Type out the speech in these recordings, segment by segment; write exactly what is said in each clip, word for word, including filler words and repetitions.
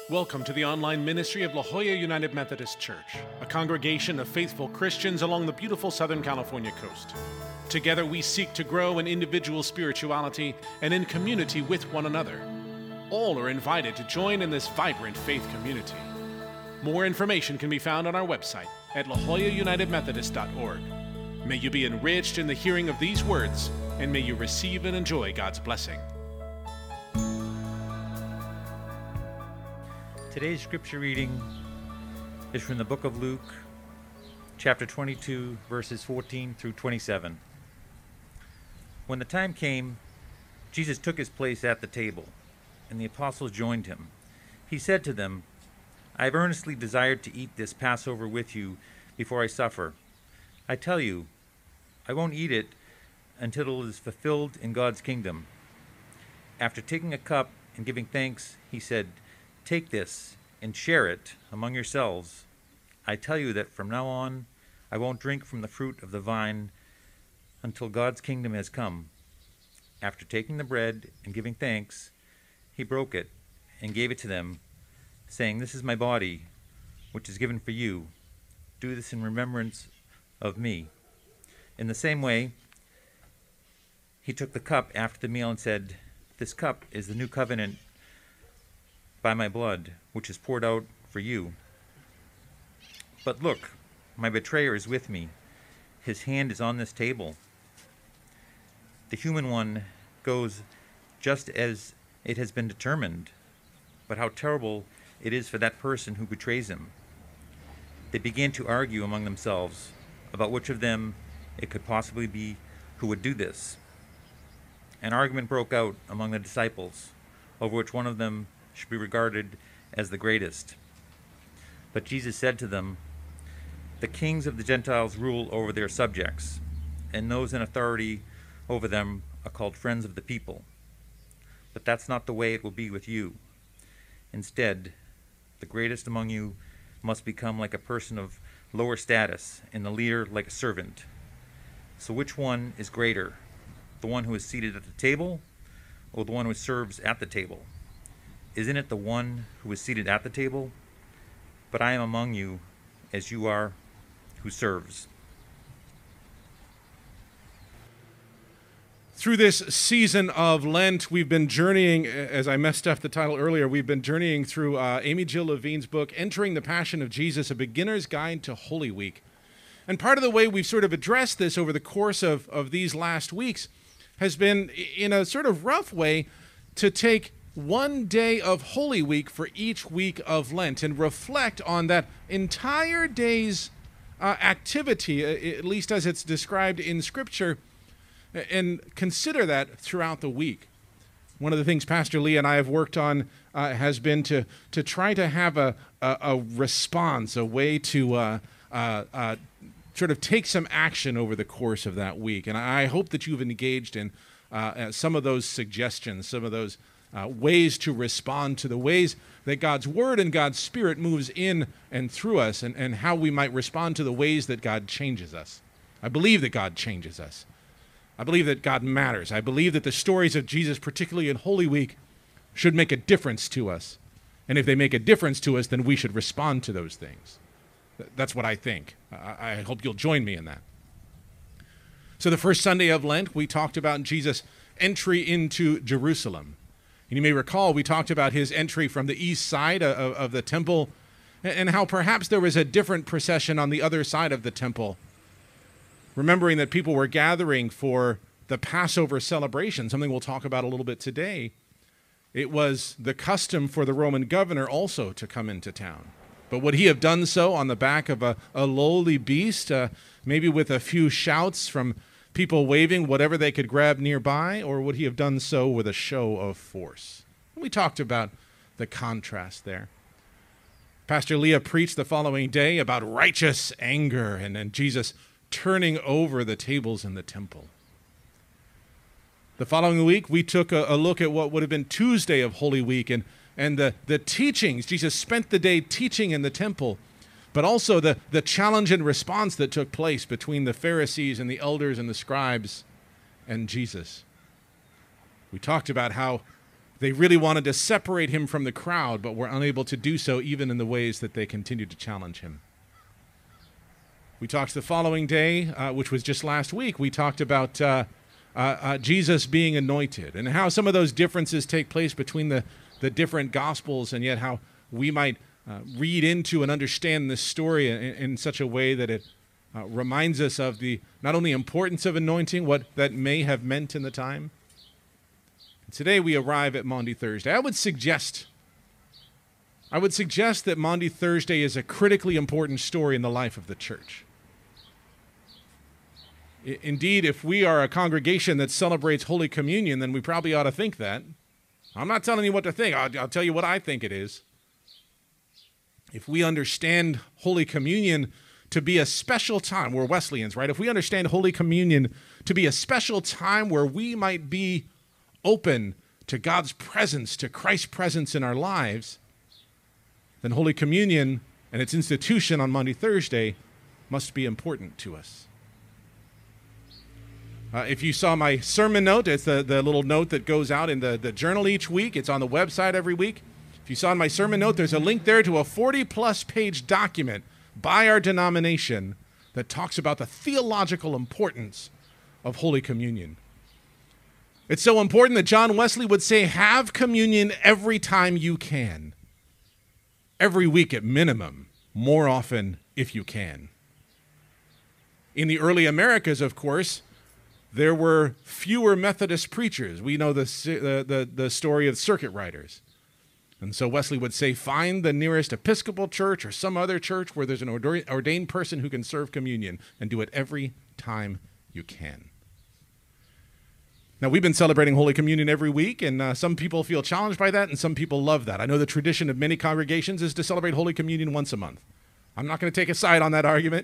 Welcome to the online ministry of La Jolla United Methodist Church, a congregation of faithful Christians along the beautiful Southern California coast. Together we seek to grow in individual spirituality and in community with one another. All are invited to join in this vibrant faith community. More information can be found on our website at la jolla united methodist dot org. May you be enriched in the hearing of these words, and may you receive and enjoy God's blessing. Today's scripture reading is from the book of Luke, chapter twenty-two, verses fourteen through twenty-seven. When the time came, Jesus took his place at the table, and the apostles joined him. He said to them, I have earnestly desired to eat this Passover with you before I suffer. I tell you, I won't eat it until it is fulfilled in God's kingdom. After taking a cup and giving thanks, he said, Take this and share it among yourselves. I tell you that from now on I won't drink from the fruit of the vine until God's kingdom has come. After taking the bread and giving thanks, he broke it and gave it to them, saying, This is my body, which is given for you. Do this in remembrance of me. In the same way, he took the cup after the meal and said, This cup is the new covenant by my blood, which is poured out for you. But look, my betrayer is with me. His hand is on this table. The human one goes just as it has been determined, but how terrible it is for that person who betrays him. They began to argue among themselves about which of them it could possibly be who would do this. An argument broke out among the disciples over which one of them should be regarded as the greatest. But Jesus said to them, The kings of the Gentiles rule over their subjects, and those in authority over them are called friends of the people. But that's not the way it will be with you. Instead, the greatest among you must become like a person of lower status, and the leader like a servant. So which one is greater, the one who is seated at the table, or the one who serves at the table? Isn't it the one who is seated at the table? But I am among you as you are who serves. Through this season of Lent, we've been journeying, as I messed up the title earlier, we've been journeying through uh, Amy Jill Levine's book, Entering the Passion of Jesus, A Beginner's Guide to Holy Week. And part of the way we've sort of addressed this over the course of, of these last weeks has been, in a sort of rough way, to take one day of Holy Week for each week of Lent and reflect on that entire day's uh, activity, at least as it's described in Scripture, and consider that throughout the week. One of the things Pastor Lee and I have worked on uh, has been to to try to have a, a, a response, a way to uh, uh, uh, sort of take some action over the course of that week. And I hope that you've engaged in uh, some of those suggestions, some of those Uh, ways to respond to the ways that God's Word and God's Spirit moves in and through us, and, and how we might respond to the ways that God changes us. I believe that God changes us. I believe that God matters. I believe that the stories of Jesus, particularly in Holy Week, should make a difference to us. And if they make a difference to us, then we should respond to those things. That's what I think. I, I hope you'll join me in that. So the first Sunday of Lent, we talked about Jesus' entry into Jerusalem. And you may recall we talked about his entry from the east side of, of the temple, and how perhaps there was a different procession on the other side of the temple, remembering that people were gathering for the Passover celebration, something we'll talk about a little bit today. It was the custom for the Roman governor also to come into town. But would he have done so on the back of a, a lowly beast, uh, maybe with a few shouts from people waving whatever they could grab nearby, or would he have done so with a show of force? We talked about the contrast there. Pastor Leah preached the following day about righteous anger and, and Jesus turning over the tables in the temple. The following week, we took a, a look at what would have been Tuesday of Holy Week and, and the, the teachings. Jesus spent the day teaching in the temple, but also the, the challenge and response that took place between the Pharisees and the elders and the scribes and Jesus. We talked about how They really wanted to separate him from the crowd, but were unable to do so even in the ways that they continued to challenge him. We talked the following day, uh, which was just last week, we talked about uh, uh, uh, Jesus being anointed and how some of those differences take place between the, the different Gospels, and yet how we might uh, read into and understand this story in, in such a way that it uh, reminds us of the not only importance of anointing, what that may have meant in the time. Today we arrive at Maundy Thursday. I would suggest, I would suggest that Maundy Thursday is a critically important story in the life of the church. I, indeed, if we are a congregation that celebrates Holy Communion, then we probably ought to think that. I'm not telling you what to think. I'll, I'll tell you what I think it is. If we understand Holy Communion to be a special time, we're Wesleyans, right? If we understand Holy Communion to be a special time where we might be open to God's presence, to Christ's presence in our lives, then Holy Communion and its institution on Maundy Thursday must be important to us. Uh, if you saw my sermon note, it's the, the little note that goes out in the, the journal each week. It's on the website every week. If you saw in my sermon note, there's a link there to a forty-plus page document by our denomination that talks about the theological importance of Holy Communion. It's so important that John Wesley would say, have communion every time you can. Every week at minimum, more often if you can. In the early Americas, of course, there were fewer Methodist preachers. We know the, the, the, the story of circuit riders. And so Wesley would say, find the nearest Episcopal church or some other church where there's an ordained person who can serve communion, and do it every time you can. Now, we've been celebrating Holy Communion every week, and uh, some people feel challenged by that, and some people love that. I know the tradition of many congregations is to celebrate Holy Communion once a month. I'm not going to take a side on that argument.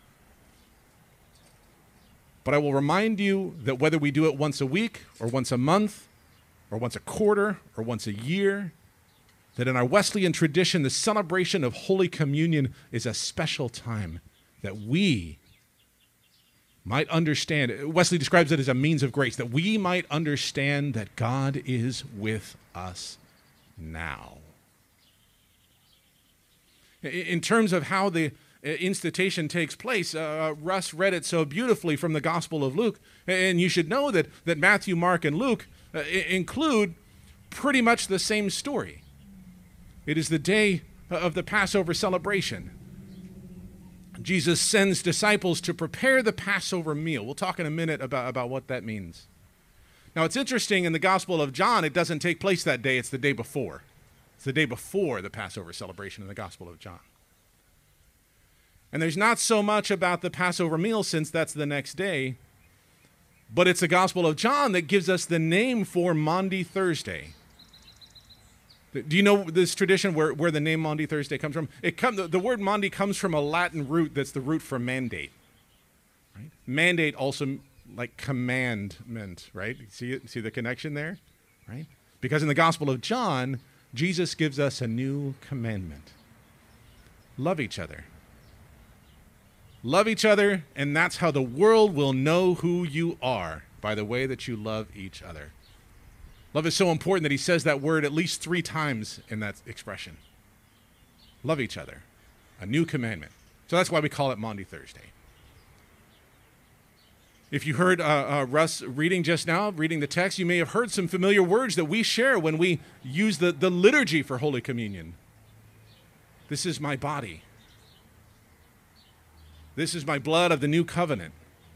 But I will remind you that whether we do it once a week, or once a month, or once a quarter, or once a year, that in our Wesleyan tradition, the celebration of Holy Communion is a special time that we might understand. Wesley describes it as a means of grace, that we might understand that God is with us now. In terms of how the institution takes place, uh, Russ read it so beautifully from the Gospel of Luke, and you should know that, that Matthew, Mark, and Luke uh, include pretty much the same story. It is the day of the Passover celebration. Jesus sends disciples to prepare the Passover meal. We'll talk in a minute about, about what that means. Now, it's interesting, in the Gospel of John, it doesn't take place that day. It's the day before. It's the day before the Passover celebration in the Gospel of John. And there's not so much about the Passover meal, since that's the next day, but it's the Gospel of John that gives us the name for Maundy Thursday. Do you know this tradition where, where the name Maundy Thursday comes from? It come, the, the word Maundy comes from a Latin root that's the root for mandate. Right? Mandate also like commandment, right? See, see the connection there? Right? Because in the Gospel of John, Jesus gives us a new commandment. Love each other. Love each other, and that's how the world will know who you are, by the way that you love each other. Love is so important that he says that word at least three times in that expression. Love each other. A new commandment. So that's why we call it Maundy Thursday. If you heard uh, uh, Russ reading just now, reading the text, you may have heard some familiar words that we share when we use the, the liturgy for Holy Communion. This is my body. This is my blood of the new covenant.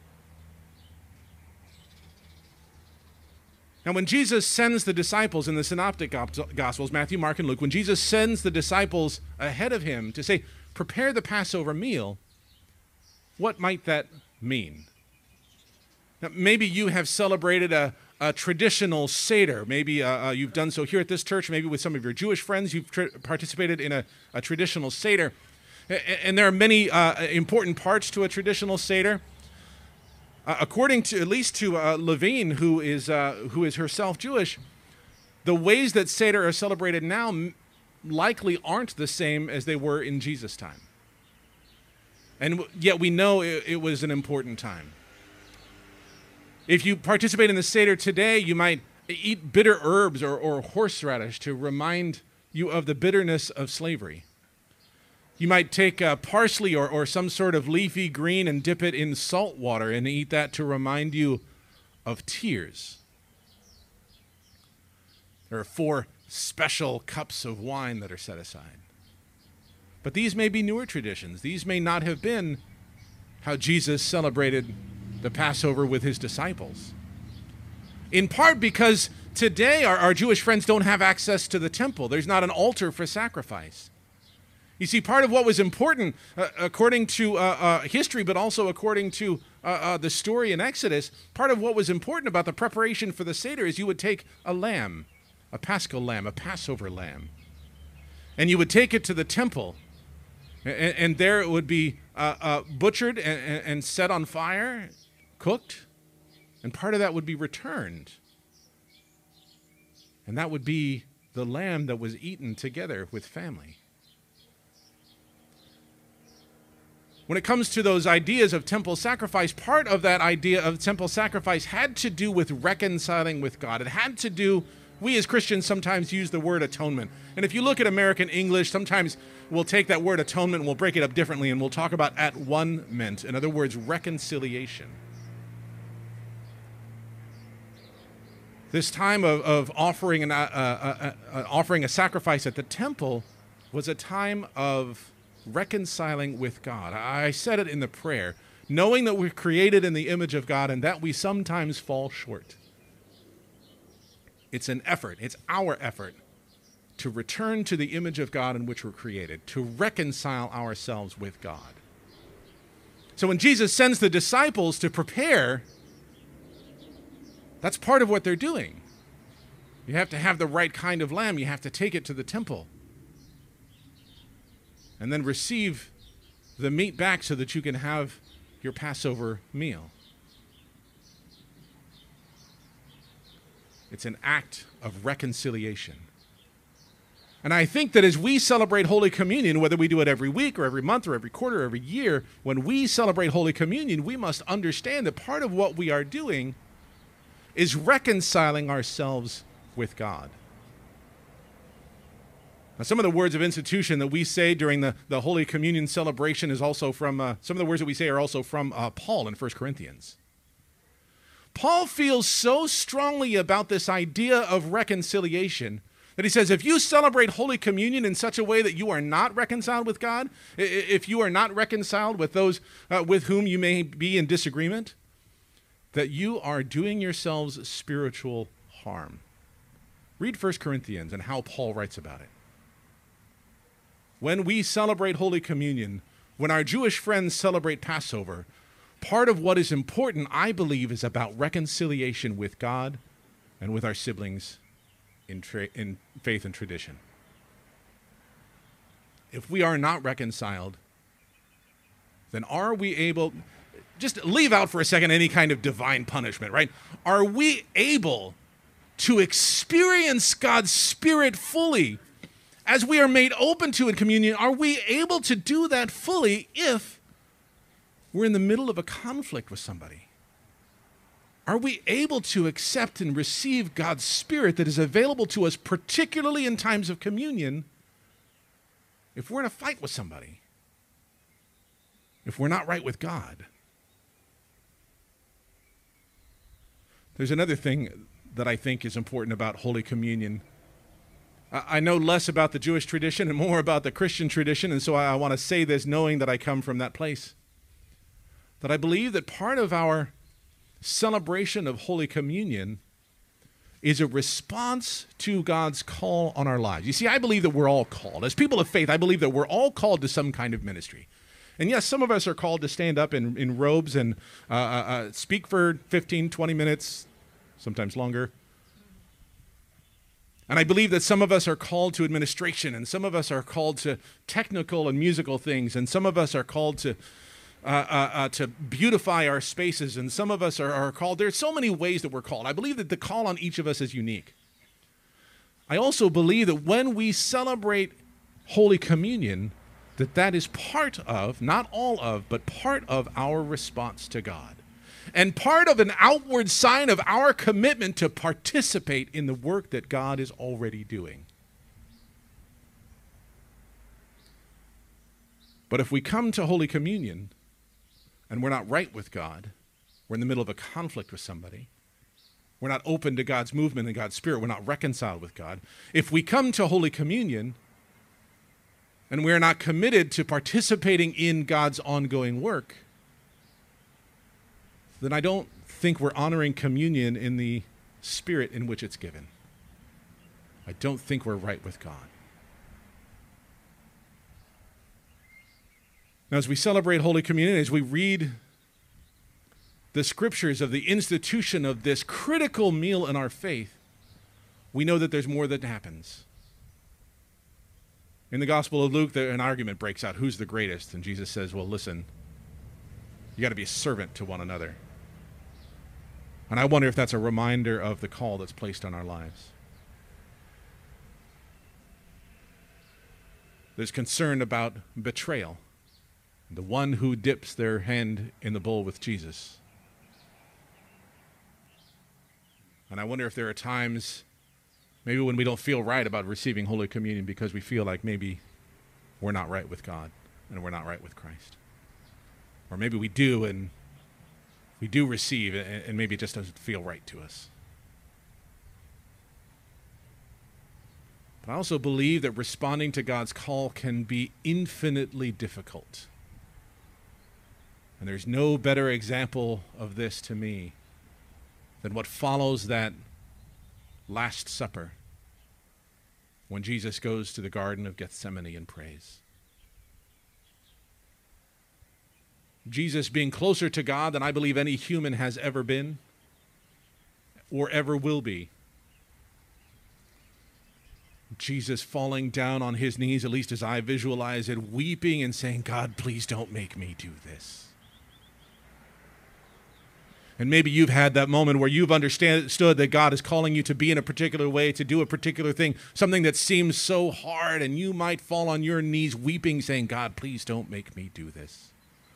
Now, when Jesus sends the disciples in the Synoptic Gospels, Matthew, Mark, and Luke, when Jesus sends the disciples ahead of him to say, prepare the Passover meal, what might that mean? Now, maybe you have celebrated a, a traditional Seder. Maybe uh, uh, you've done so here at this church. Maybe with some of your Jewish friends, you've tr- participated in a, a traditional Seder. And there are many uh, important parts to a traditional Seder. Uh, according to, at least to uh, Levine, who is, uh, who is herself Jewish, the ways that Seder are celebrated now m- likely aren't the same as they were in Jesus' time. And w- yet we know it, it was an important time. If you participate in the Seder today, you might eat bitter herbs or, or horseradish to remind you of the bitterness of slavery. You might take uh, parsley or, or some sort of leafy green and dip it in salt water and eat that to remind you of tears. There are four special cups of wine that are set aside. But these may be newer traditions. These may not have been how Jesus celebrated the Passover with his disciples. In part because today our, our Jewish friends don't have access to the temple. There's not an altar for sacrifice. You see, part of what was important, uh, according to uh, uh, history, but also according to uh, uh, the story in Exodus, part of what was important about the preparation for the Seder is you would take a lamb, a paschal lamb, a Passover lamb, and you would take it to the temple, and, and there it would be uh, uh, butchered and, and set on fire, cooked, and part of that would be returned. And that would be the lamb that was eaten together with family. When it comes to those ideas of temple sacrifice, part of that idea of temple sacrifice had to do with reconciling with God. It had to do, we as Christians sometimes use the word atonement. And if you look at American English, sometimes we'll take that word atonement and we'll break it up differently and we'll talk about at one-ment. In other words, reconciliation. This time of, of offering, an, uh, uh, uh, uh, offering a sacrifice at the temple was a time of reconciling with God. I said it in the prayer, knowing that we're created in the image of God and that we sometimes fall short. It's an effort, it's our effort to return to the image of God in which we're created, to reconcile ourselves with God. So when Jesus sends the disciples to prepare, that's part of what they're doing. You have to have the right kind of lamb. You have to take it to the temple and then receive the meat back so that you can have your Passover meal. It's an act of reconciliation. And I think that as we celebrate Holy Communion, whether we do it every week or every month or every quarter or every year, when we celebrate Holy Communion, we must understand that part of what we are doing is reconciling ourselves with God. Now, some of the words of institution that we say during the, the Holy Communion celebration is also from, uh, some of the words that we say are also from uh, Paul in First Corinthians. Paul feels so strongly about this idea of reconciliation that he says, if you celebrate Holy Communion in such a way that you are not reconciled with God, if you are not reconciled with those uh, with whom you may be in disagreement, that you are doing yourselves spiritual harm. Read First Corinthians and how Paul writes about it. When we celebrate Holy Communion, when our Jewish friends celebrate Passover, part of what is important, I believe, is about reconciliation with God and with our siblings in, tra- in faith and tradition. If we are not reconciled, then are we able, just leave out for a second any kind of divine punishment, right? Are we able to experience God's Spirit fully as we are made open to in communion? Are we able to do that fully if we're in the middle of a conflict with somebody? Are we able to accept and receive God's Spirit that is available to us, particularly in times of communion, if we're in a fight with somebody, if we're not right with God? There's another thing that I think is important about Holy Communion. I know less about the Jewish tradition and more about the Christian tradition, and so I want to say this knowing that I come from that place. That I believe that part of our celebration of Holy Communion is a response to God's call on our lives. You see, I believe that we're all called. As people of faith, I believe that we're all called to some kind of ministry. And yes, some of us are called to stand up in, in robes and uh, uh, speak for fifteen, twenty minutes, sometimes longer. And I believe that some of us are called to administration, and some of us are called to technical and musical things, and some of us are called to uh, uh, uh, to beautify our spaces, and some of us are, are called. There's so many ways that we're called. I believe that the call on each of us is unique. I also believe that when we celebrate Holy Communion, that that is part of, not all of, but part of our response to God. and part of an outward sign of our commitment to participate in the work that God is already doing. But if we come to Holy Communion and we're not right with God, we're in the middle of a conflict with somebody, we're not open to God's movement and God's Spirit, we're not reconciled with God. If we come to Holy Communion and we're not committed to participating in God's ongoing work, then I don't think we're honoring communion in the spirit in which it's given. I don't think we're right with God. Now, as we celebrate Holy Communion, as we read the scriptures of the institution of this critical meal in our faith, we know that there's more that happens. In the Gospel of Luke, an argument breaks out. Who's the greatest? And Jesus says, well, listen, you got to be a servant to one another. And I wonder if that's a reminder of the call that's placed on our lives. There's concern about betrayal. The one who dips their hand in the bowl with Jesus. And I wonder if there are times, maybe when we don't feel right about receiving Holy Communion because we feel like maybe we're not right with God and we're not right with Christ. Or maybe we do and we do receive and maybe it just doesn't feel right to us. But I also believe that responding to God's call can be infinitely difficult. And there's no better example of this to me than what follows that Last Supper when Jesus goes to the Garden of Gethsemane and prays. Jesus being closer to God than I believe any human has ever been or ever will be. Jesus falling down on his knees, at least as I visualize it, weeping and saying, God, please don't make me do this. And maybe you've had that moment where you've understood that God is calling you to be in a particular way, to do a particular thing, something that seems so hard, and you might fall on your knees weeping, saying, God, please don't make me do this.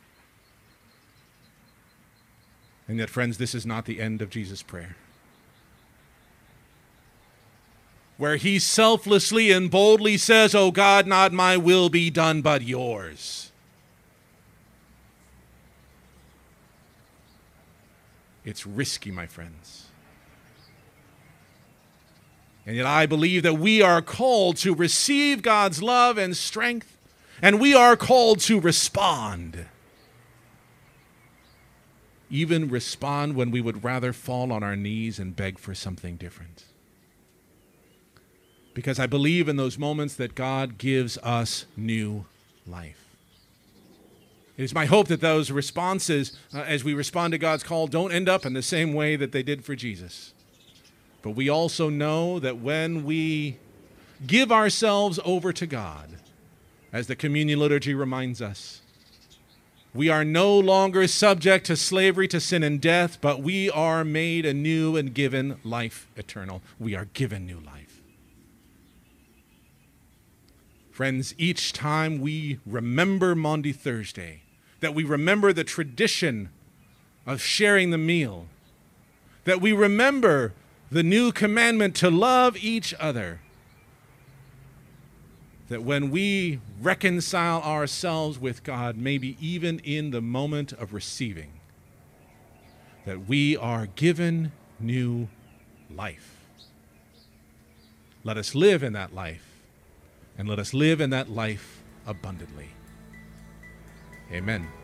And yet, friends, this is not the end of Jesus' prayer, where he selflessly and boldly says, oh God, not my will be done, but yours. It's risky, my friends. And yet I believe that we are called to receive God's love and strength, and we are called to respond. Even respond when we would rather fall on our knees and beg for something different. Because I believe in those moments that God gives us new life. It is my hope that those responses, uh, as we respond to God's call, don't end up in the same way that they did for Jesus. But we also know that when we give ourselves over to God, as the communion liturgy reminds us, we are no longer subject to slavery to sin and death, but we are made anew and given life eternal. We are given new life. Friends, each time we remember Maundy Thursday, that we remember the tradition of sharing the meal, that we remember the new commandment to love each other, that when we reconcile ourselves with God, maybe even in the moment of receiving, that we are given new life. Let us live in that life, and let us live in that life abundantly. Amen.